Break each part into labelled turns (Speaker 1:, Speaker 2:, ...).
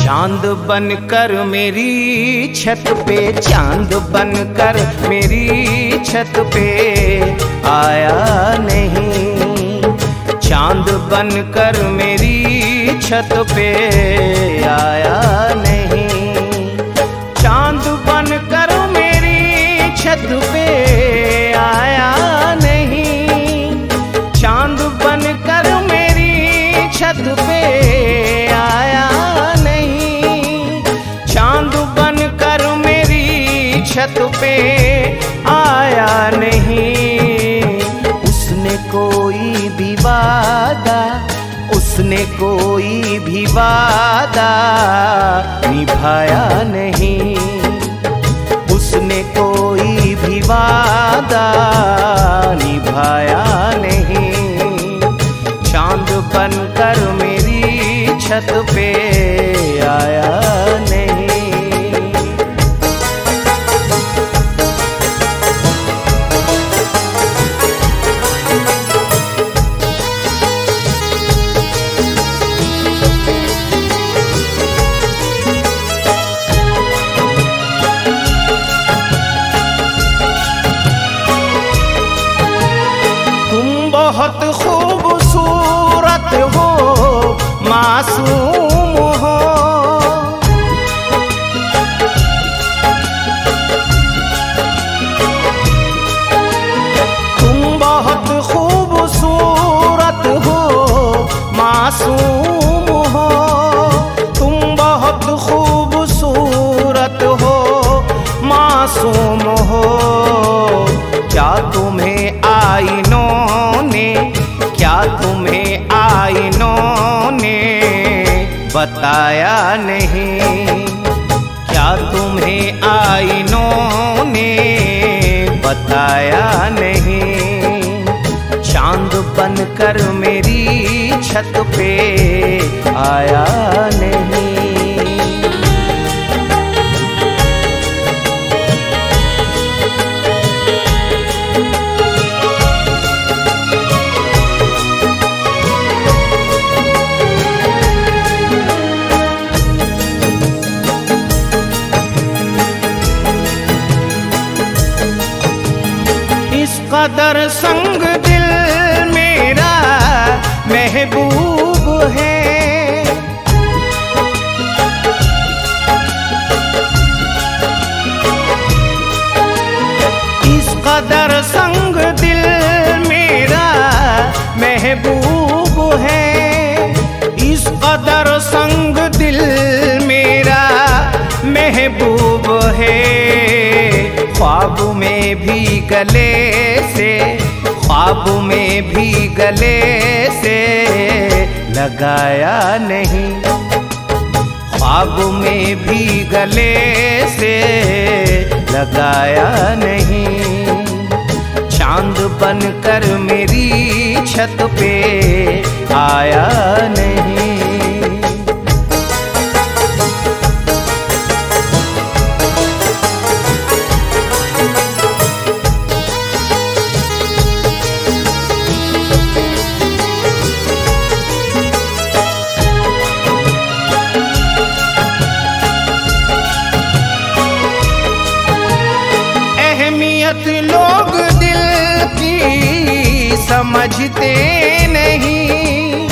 Speaker 1: चांद बनकर मेरी छत पे, चांद बनकर मेरी छत पे आया नहीं। चांद बनकर मेरी छत पे आया नहीं। चांद बनकर मेरी छत पे आया नहीं। चांद बनकर मेरी छत पे आया नहीं। चांद बनकर मेरी छत पे आया नहीं। उसने कोई भी वादा, उसने कोई भी वादा निभाया नहीं। उसने कोई भी वादा निभाया नहीं। चांद बनकर मेरी छत पे आया नहीं। बहुत खूबसूरत हो, मासूम हो। तुम बहुत खूबसूरत हो, मासूम हो। तुम बहुत खूबसूरत हो, मासूम हो। क्या तुम्हें आईनों ने, क्या तुम्हें आईनों ने बताया नहीं। क्या तुम्हें आईनों ने बताया नहीं। चांद बनकर मेरी छत पे आया नहीं। इस कदर संग दिल मेरा महबूब है। इस कदर संग दिल मेरा महबूब है। इस कदर संग दिल मेरा महबूब है। ख्वाब में भी गले से, ख्वाब में भी गले से लगाया नहीं। ख्वाब में भी गले से लगाया नहीं। चांद बनकर मेरी छत पे आया नहीं। लोग दिल की समझते नहीं।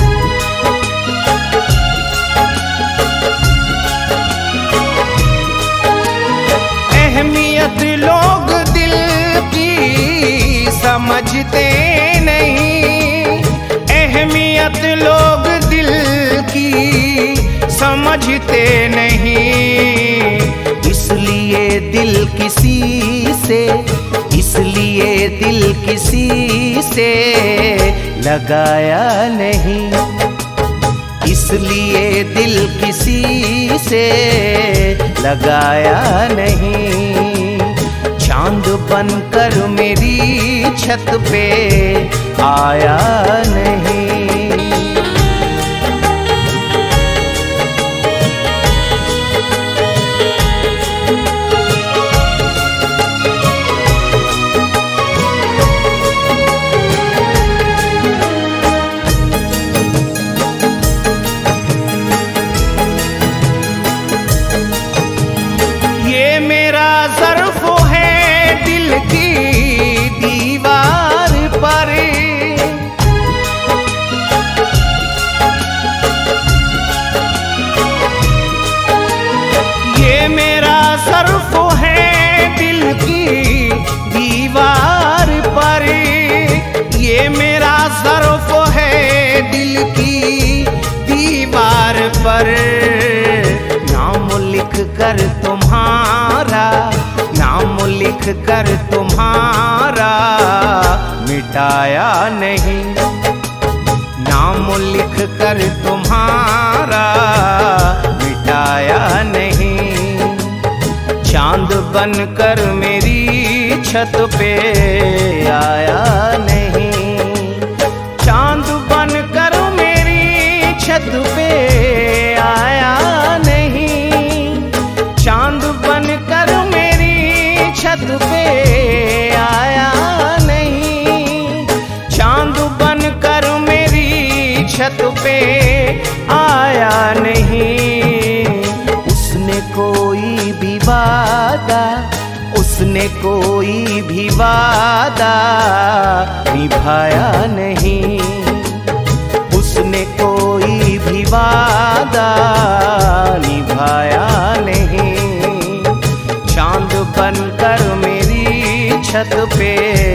Speaker 1: अहमियत लोग दिल की समझते नहीं। अहमियत लोग दिल की समझते नहीं। इसलिए दिल किसी से, इसलिए दिल किसी से लगाया नहीं। इसलिए दिल किसी से लगाया नहीं। चांद बनकर मेरी छत पे आया नहीं। कर तुम्हारा, नाम लिख कर तुम्हारा मिटाया नहीं। नाम लिख कर तुम्हारा मिटाया नहीं। चांद बनकर मेरी छत पे आया नहीं। चांद बनकर मेरी छत पे आया नहीं। चांद बनकर मेरी छत पे आया नहीं। चांद बनकर मेरी छत पे आया नहीं। उसने कोई भी वादा, उसने कोई भी वादा निभाया नहीं। उसने कोई भी वादा निभाया नहीं। चांद बनकर मेरी छत पे